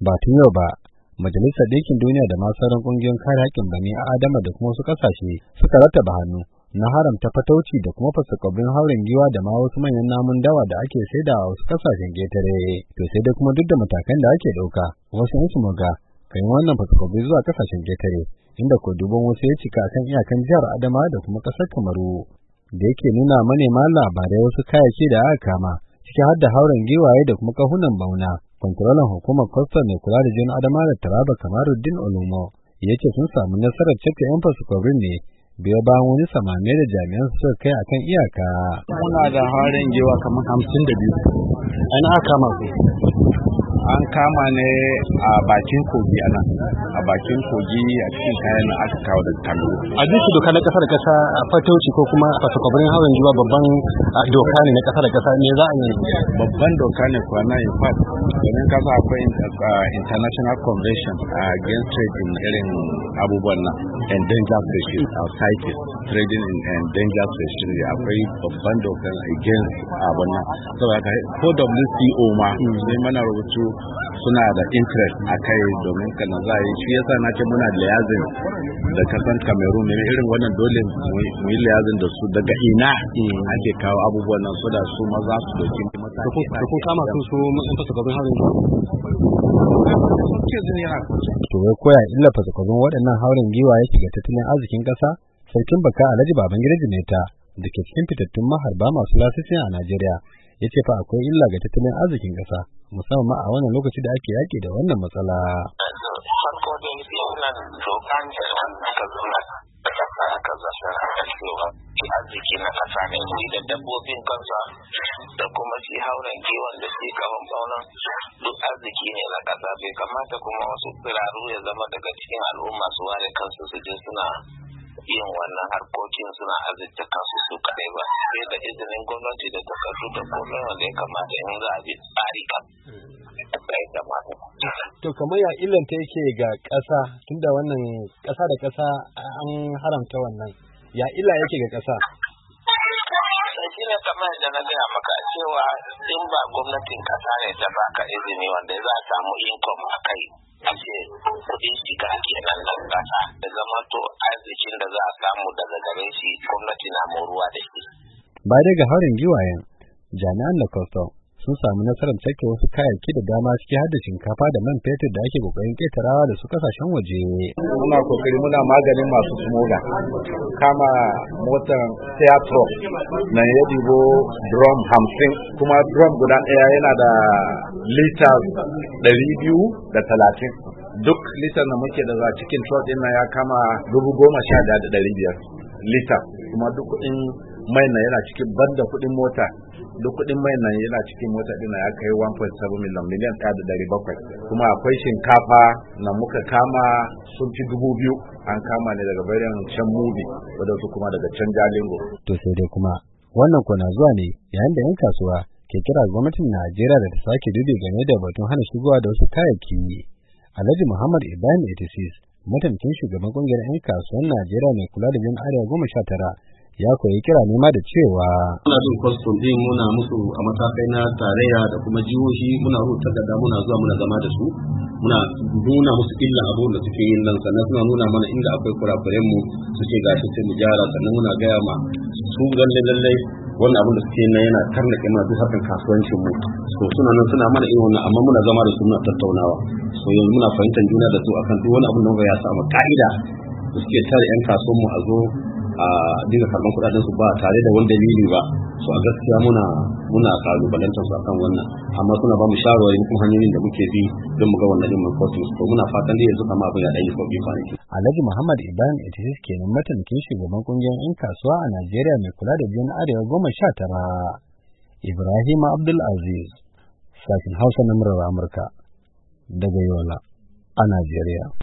Ba tun yau ba, Majalisar Ɗinkin Duniya da masu sauran ƙungiyoyin kare haƙƙin bani a Adama da kuma wasu ƙasashe suka rattaba hannu na haramta fatauci da kuma fasakwabrin hauren giwa da ma wasu manyan namun dawa da ake saida a wasu ƙasashen ƙetare. To sai dai kuma duk da matakan da ake ɗauka, wasu 'yan sumoga kan yi wannan fasakwabri zuwa ƙasashen ƙetare, inda ko dubban wasu ya cika kan iyakan jihar Adama da kuma ƙasar Kamaru, da yake nuna manema labarai wasu kayayyaki da aka kama, ciki har da hauren giwaye da kuma kahunan bauna. Kwantarolan hukumar kwastam mai kula da jin Adama da Taraba Kamaruddin Olumo ya ce sun samu nasarar cika 'yan fasakwabrin ne biyo bayan wani samame da jami'an suka kai akan iyaka. Muna da hauren giwa kamar 52. Ana aka kama su. An kama ne a bakin kogi a bakin kogi a cikin kayan da aka kawo daga Kano. A bisa doka na ƙasa da ƙasa a fatauci ko kuma fasakwabrin hauren giwa babban doka ne na ƙasa da ƙasa, ne za a yi? Babban doka ne kuwa na in fact domin kasa akwai international convention against trade in irin abubuwan nan endangered species CITES, trading in endangered species, akwai babban doka against abun nan. Saboda ko WTO ma sai mana rubutu suna da interest a kai domin kana za a yi shi yasa na ce muna liyazin da kasan Cameroon ne irin wannan dole mu yi liyazin da su daga ina ake kawo abubuwan nan so da su maza su doki mataki. Da kun kama su in fasakwabrin hauren giwa? To wai koya illa fasakwabrin waɗannan hauren giwa yake ga tattalin arzikin ƙasa? Sarkin Baka Alhaji Babangida Jimeta da ke cikin fitattun maharba masu lasisi a Najeriya ya ce fa akwai illa ga tattalin arzikin ƙasa, musamman a wannan lokaci da ake yaƙi da wannan matsala. Farko dai wannan doka ne wanda aka zuna da ƙasa aka zasa a cewa arziki na ƙasa ne da dabbobin kansa da kuma shi hauren giwon da shi kawan baunan duk arziki ne na ƙasa. Bai kamata kuma wasu tsiraru ya zama daga cikin al'umma su ware kansu su je suna yin wannan harkokin suna arziki kansu su kadai ba, sai da izinin gwamnati da takardu da komai wanda ya kamata in za a bi tsari kan sai da mata. To kamar ya illanta yake ga ƙasa, tunda wannan ƙasa da ƙasa an haramta wannan, ya illa yake ga ƙasa? Shi ne kamar da na gaya maka cewa in ba gwamnatin ƙasa ne ta baka izini wanda za a samu income a kai, a ce kuɗin shiga kenan nan ƙasa da zama to arzikin da za a samu daga gare shi gwamnati na moruwa da shi. Ba dai ga hauren giwayen, jami'an na kwastam sun samu nasarar cike wasu kayayyaki da dama ciki har da shinkafa da man fetur da ake kokarin ƙetarawa da su kasashen waje. Muna kokari muna maganin masu smoga. Kama motar Seat truck na ya dibo drum 50, kuma drum guda ɗaya yana da lita 230. Duk litar da muke da za cikin truck ɗin ya kama 11,500 lita, kuma duk kuɗin mai na yana cikin banda kuɗin mota. Duk kuɗin mai nan yana cikin mota ɗin ya kai 1.7 miliyan 1,700. Kuma akwai shinkafa na muka kama sun fi 2,000 an kama ne daga bayan can Mubi wadansu kuma daga can Jalingo. To sai dai kuma wannan kwana zuwa ne yayin da 'yan kasuwa ke kira gwamnatin Najeriya da ta sake dubi game da batun hana shigowa da wasu kayayyaki. Alhaji Muhammad Ibrahim 86, mataimakin shugaban kungiyar 'yan kasuwan Najeriya mai kula da yan arewa 19, ya koyi kira nema da cewa muna bin kwastom din muna musu a matakai na tarayya da kuma jihohi, muna rubuta takarda muna zuwa muna zama da su, muna nuna musu illa abun da suke yin nan, sannan suna nuna mana inda akwai kurakuren mu su ce gashi sai mu gyara, sannan muna gaya ma su lallai wannan abun da suke nan yana tarnake mana duk harkar kasuwancin mu. So suna nan suna mana irin wannan, amma muna zama da su muna tattaunawa, so yanzu muna fahimtar juna da su akan duk wani abun da ba ya samu ka'ida da suke tare 'yan kasuwan mu a zo a dinga karban kudaden su ba tare da wani dalili ba. So a gaskiya muna kalubalantar su akan wannan, amma suna ba mu shawarwari kuma hanyoyin da muke bi don mu ga wannan din mun kwato su. Muna fatan dai yanzu kama abin ya dai sauki kwanaki. Alhaji Muhammad Ibrahim 86 kenan mataimakin shugaban kungiyar 'yan kasuwa a Najeriya mai kula da biyan arewa 19. Ibrahim Abdul Aziz, sashin Hausa na murar Amurka daga Yola a Najeriya.